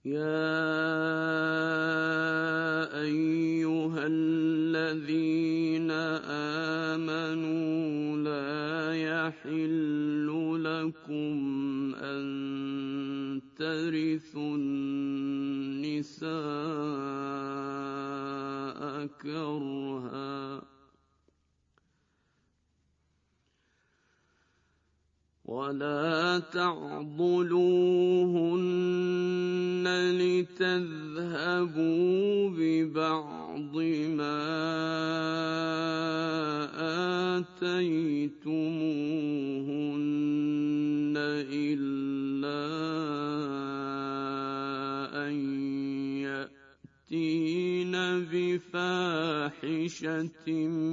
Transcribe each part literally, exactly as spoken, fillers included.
يَا أَيُّهَا الَّذِينَ آمَنُوا لَا يَحِلُّ لَكُمْ أَن تَرِثُوا النِّسَاءَ كَرْهًا وَلَا تَعْضُلُوهُنَّ لِتَذْهَبُوا بِبَعْضِ مَا آتَيْتُمُوهُنَّ إِلَّا أَن يَأْتِينَ بِفَاحِشَةٍ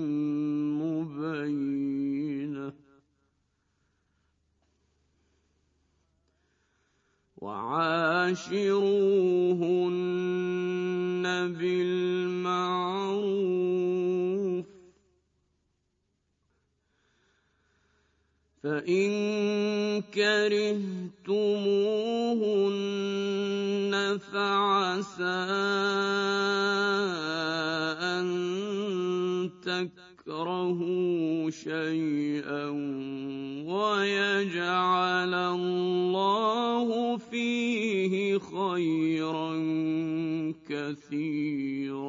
مُّبَيِّنَةٍ وَعَاشِرُوهُنَّ بِالْمَعْرُوفِ ۚ فَإِن كَرِهْتُمُوهُنَّ فَعَسَىٰ أَن تَكْرَهُوا شَيْئًا وَيَجْعَلَ اللَّهُ فِيهِ خَيْرًا كَثِيرًا.